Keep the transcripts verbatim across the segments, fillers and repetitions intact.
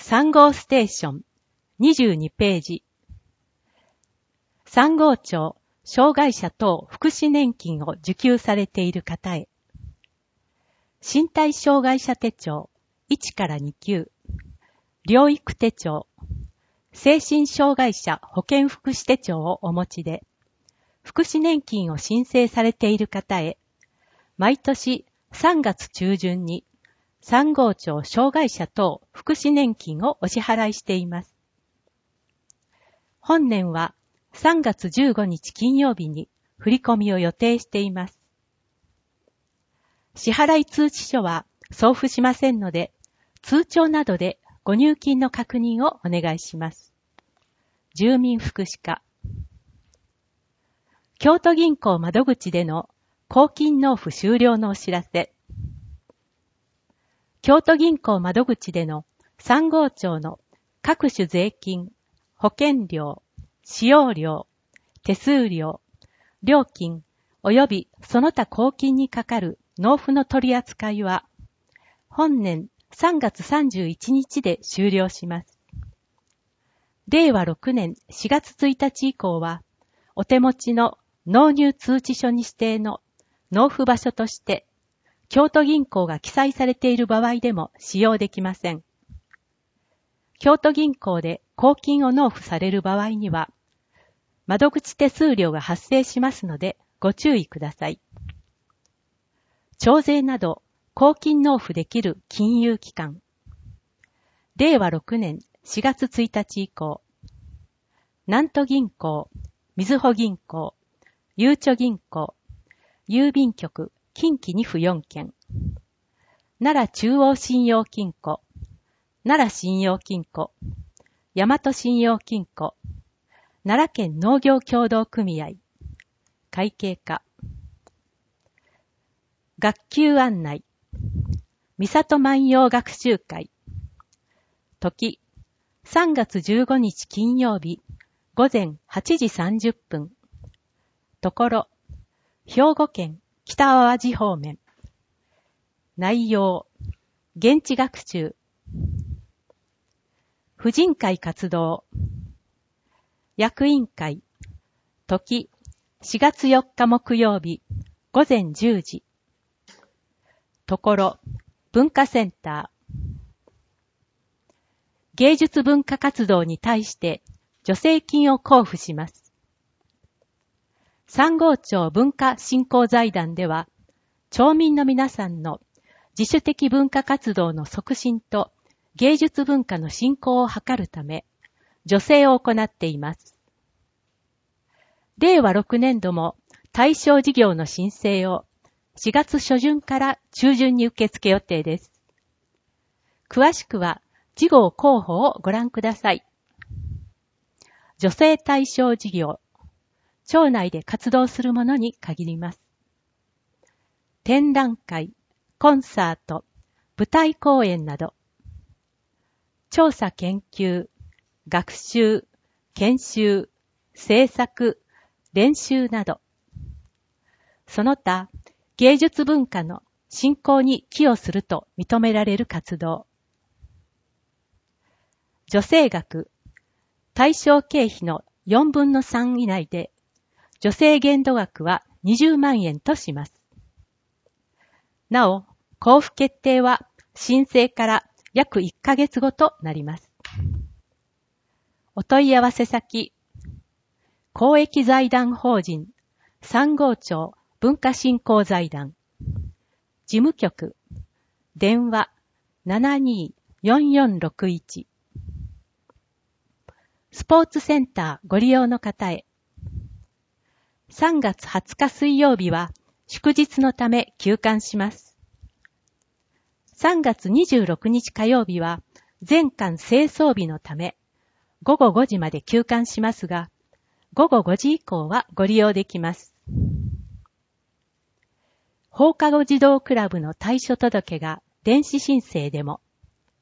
さん号ステーションにじゅうにページ。さん号町障害者等福祉年金を受給されている方へ。身体障害者手帳いちからに級、療育手帳、精神障害者保健福祉手帳をお持ちで、福祉年金を申請されている方へ、毎年さんがつ中旬にさん号町障害者等福祉年金をお支払いしています。本年はさんがつじゅうごにち金曜日に振り込みを予定しています。支払い通知書は送付しませんので、通帳などでご入金の確認をお願いします。住民福祉課。京都銀行窓口での公金納付終了のお知らせ。京都銀行窓口でのさん号町の各種税金、保険料、使用料、手数料、料金及びその他公金にかかる納付の取り扱いは、本年さんがつさんじゅういちにちで終了します。れいわろくねんしがつついたち以降は、お手持ちの納入通知書に指定の納付場所として、京都銀行が記載されている場合でも使用できません。京都銀行で公金を納付される場合には、窓口手数料が発生しますのでご注意ください。徴税など公金納付できる金融機関。れいわろくねんしがつついたち以降、南都銀行、みずほ銀行、ゆうちょ銀行、郵便局、近畿に府よんけん、奈良中央信用金庫、奈良信用金庫、大和信用金庫、奈良県農業協同組合、会計課。学級案内、三郷万葉学習会。時、さんがつじゅうごにち金曜日、午前はちじさんじゅっぷん。ところ、兵庫県北淡路方面。内容、現地学習。婦人会活動。役員会。時、しがつよっか木曜日、午前じゅうじ。ところ、文化センター。芸術文化活動に対して助成金を交付します。さん号町文化振興財団では、町民の皆さんの自主的文化活動の促進と芸術文化の振興を図るため、助成を行っています。れいわろくねん度も対象事業の申請をしがつしょじゅんから中旬に受け付け予定です。詳しくは事業候補をご覧ください。助成対象事業。町内で活動するものに限ります。展覧会、コンサート、舞台公演など、調査研究、学習、研修、制作、練習など、その他芸術文化の振興に寄与すると認められる活動。助成額、対象経費のよんぶんのさん以内で、助成限度額はにじゅうまんえんとします。なお、交付決定は申請から約いっかげつごとなります。お問い合わせ先、公益財団法人さん号町文化振興財団、事務局、電話 ななにーよんよんろくいち。スポーツセンターご利用の方へ。さんがつはつか水曜日は祝日のため休館します。さんがつにじゅうろくにち火曜日は全館清掃日のためごごごじまで休館しますが、ごごごじ以降はご利用できます。放課後児童クラブの退所届が電子申請でも、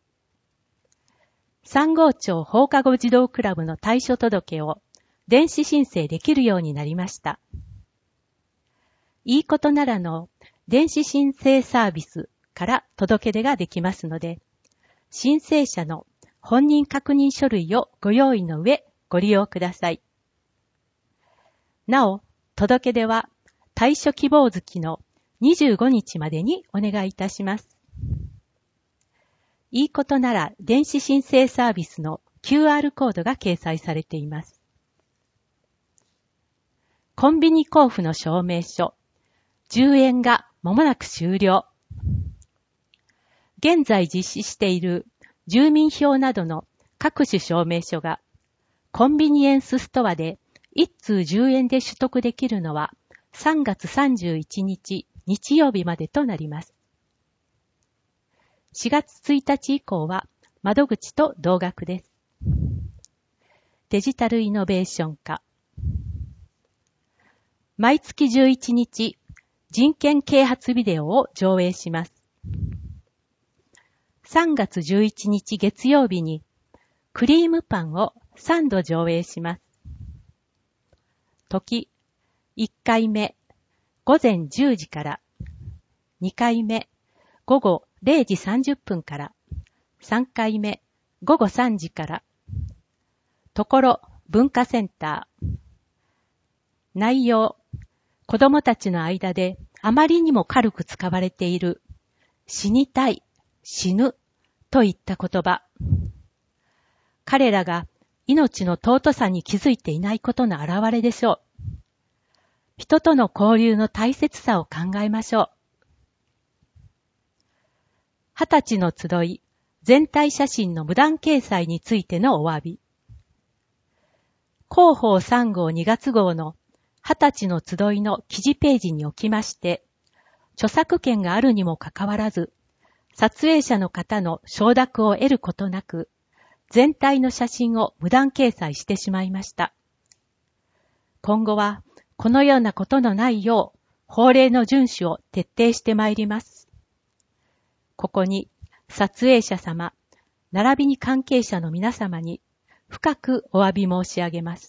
さん号町放課後児童クラブの退所届を電子申請できるようになりました。いいことならの電子申請サービスから届け出ができますので、申請者の本人確認書類をご用意の上ご利用ください。なお、届け出は対処希望月のにじゅうごにちまでにお願いいたします。いいことなら電子申請サービスの キューアール コードが掲載されています。コンビニ交付の証明書、じゅうえんが間もなく終了。現在実施している住民票などの各種証明書がコンビニエンスストアでいちつうじゅうえんで取得できるのはさんがつさんじゅういちにち日曜日までとなります。しがつついたち以降は窓口と同額です。デジタルイノベーション化。毎月じゅういちにち、人権啓発ビデオを上映します。さんがつじゅういちにち月曜日に、クリームパンをさんど上映します。時、いっかいめ、ごぜんじゅうじから、にかいめ、ごごれいじさんじゅっぷんから、さんかいめ、ごごさんじから、ところ文化センター。内容、子供たちの間であまりにも軽く使われている、死にたい、死ぬといった言葉。彼らが命の尊さに気づいていないことの表れでしょう。人との交流の大切さを考えましょう。二十歳の集い、全体写真の無断掲載についてのお詫び。広報さんごうにがつごうの二十歳の集いの記事ページにおきまして、著作権があるにもかかわらず、撮影者の方の承諾を得ることなく、全体の写真を無断掲載してしまいました。今後は、このようなことのないよう、法令の遵守を徹底してまいります。ここに、撮影者様、並びに関係者の皆様に、深くお詫び申し上げます。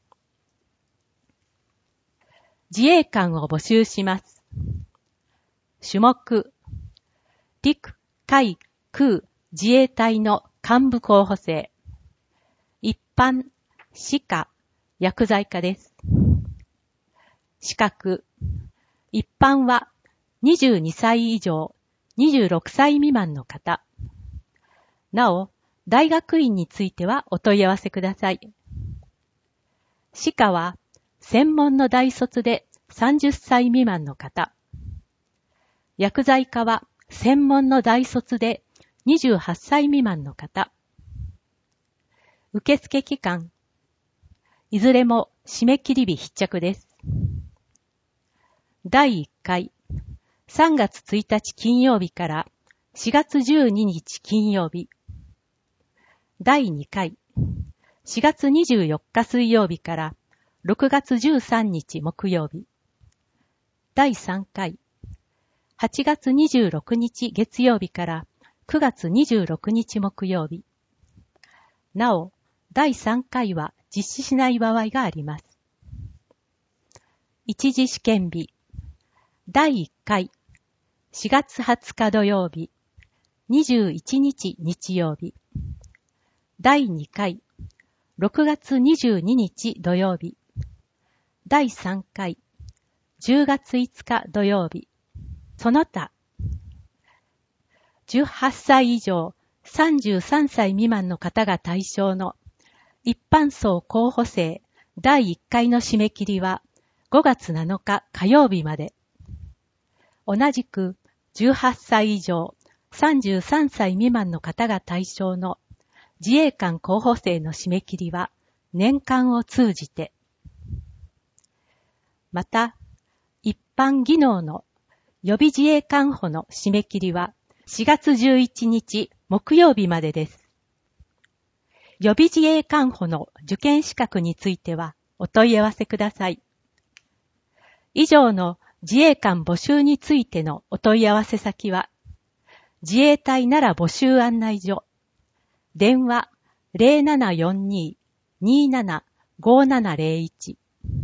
自衛官を募集します。種目、陸、海、空、自衛隊の幹部候補生。一般、歯科、薬剤科です。資格、一般はにじゅうにさい以上、にじゅうろくさい未満の方。なお、大学院についてはお問い合わせください。歯科は、専門の大卒でさんじゅっさい未満の方。薬剤科は、専門の大卒でにじゅうはっさい未満の方。受付期間。いずれも締め切り日必着です。だいいっかい、さんがつついたち金曜日からしがつじゅうににち金曜日。だいにかい、しがつにじゅうよっか水曜日からろくがつじゅうさんにち木曜日。だいさんかい、はちがつにじゅうろくにち月曜日からくがつにじゅうろくにち木曜日。なお、だいさんかいは実施しない場合があります。一次試験日。だいいっかい、しがつはつか土曜日、にじゅういちにち日曜日。だいにかい、ろくがつにじゅうににち土曜日。だいさんかい、じゅうがついつか土曜日。その他、じゅうはっさい以上、さんじゅうさんさい未満の方が対象の一般層候補生だいいっかいの締め切りはごがつなのか火曜日まで。同じくじゅうはっさい以上、さんじゅうさんさい未満の方が対象の自衛官候補生の締め切りは年間を通じて。また、一般技能の予備自衛官補の締め切りはしがつじゅういちにち木曜日までです。予備自衛官補の受験資格についてはお問い合わせください。以上の自衛官募集についてのお問い合わせ先は、自衛隊なら募集案内所、電話 ゼロななよんに にーなな ごーななゼロいち、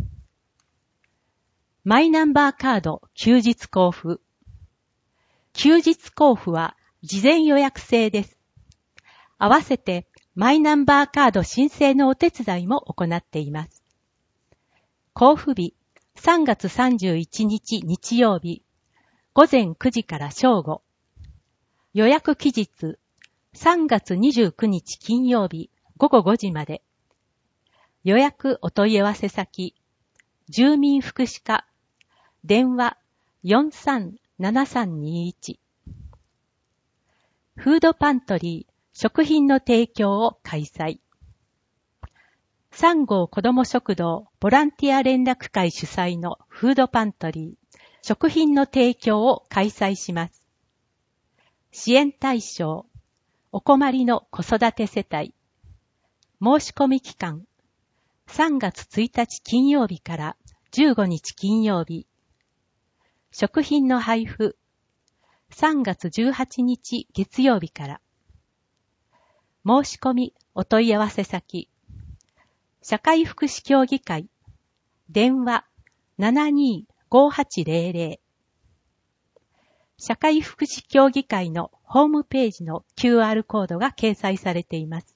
マイナンバーカード休日交付。休日交付は事前予約制です。合わせてマイナンバーカード申請のお手伝いも行っています。交付日、さんがつさんじゅういちにち日曜日、ごぜんくじから正午。予約期日、さんがつにじゅうくにち金曜日、ごごごじまで。予約お問い合わせ先、住民福祉課、電話 よんさんななさんにいち。フードパントリー、食品の提供を開催。さん号子ども食堂ボランティア連絡会主催のフードパントリー、食品の提供を開催します。支援対象、お困りの子育て世帯。申し込み期間、さんがつついたち金曜日からじゅうごにち金曜日。食品の配布、さんがつじゅうはちにち月曜日から。申し込みお問い合わせ先、社会福祉協議会、電話 ななにーごはちぜろぜろ。社会福祉協議会のホームページの キューアール コードが掲載されています。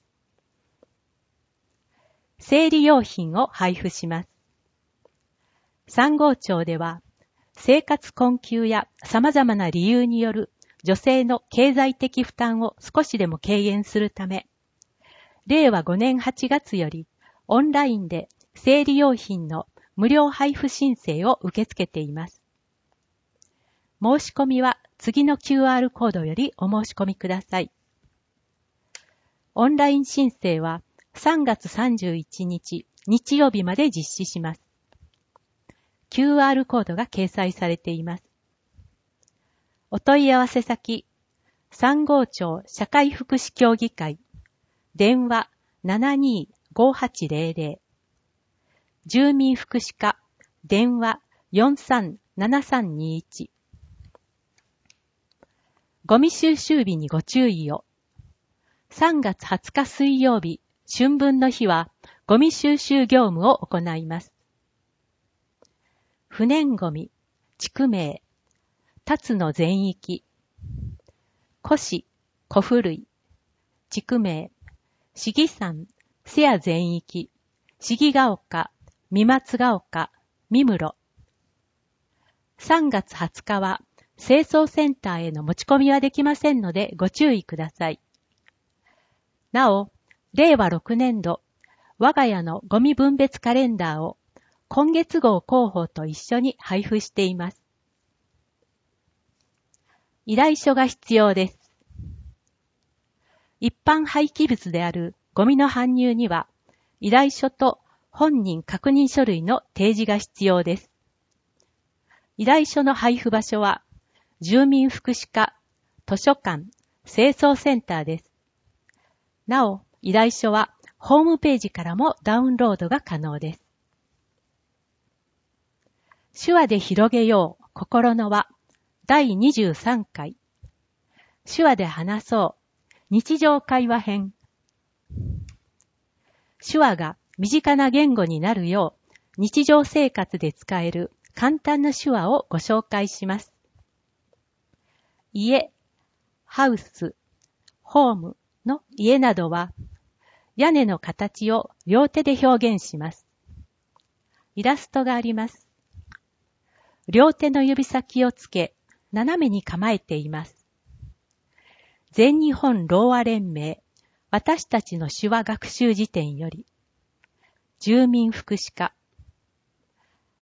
生理用品を配布します。三号町では、生活困窮や様々な理由による女性の経済的負担を少しでも軽減するため、れいわごねんはちがつよりオンラインで生理用品の無料配布申請を受け付けています。申し込みは次の キューアール コードよりお申し込みください。オンライン申請はさんがつさんじゅういちにち日曜日まで実施します。キューアール コードが掲載されています。お問い合わせ先、三号町社会福祉協議会、電話 ななにーごはちぜろぜろ。住民福祉課、電話 よんさんななさんにいち。ゴミ収集日にご注意を。さんがつはつか水曜日、春分の日はゴミ収集業務を行います。不燃ゴミ、地区名、辰野全域、古市、古古類、地区名、市議山、瀬谷全域、市議ヶ丘、三松ヶ丘、三室。さんがつはつかは清掃センターへの持ち込みはできませんのでご注意ください。なお、れいわろくねんど、我が家のゴミ分別カレンダーを今月号広報と一緒に配布しています。依頼書が必要です。一般廃棄物であるゴミの搬入には、依頼書と本人確認書類の提示が必要です。依頼書の配布場所は、住民福祉課、図書館、清掃センターです。なお、依頼書はホームページからもダウンロードが可能です。手話で広げよう心の輪だいにじゅうさんかい。手話で話そう日常会話編。手話が身近な言語になるよう日常生活で使える簡単な手話をご紹介します。家、ハウス、ホームの家などは屋根の形を両手で表現します。イラストがあります。両手の指先をつけ、斜めに構えています。全日本ろうあ連盟、私たちの手話学習辞典より、住民福祉課、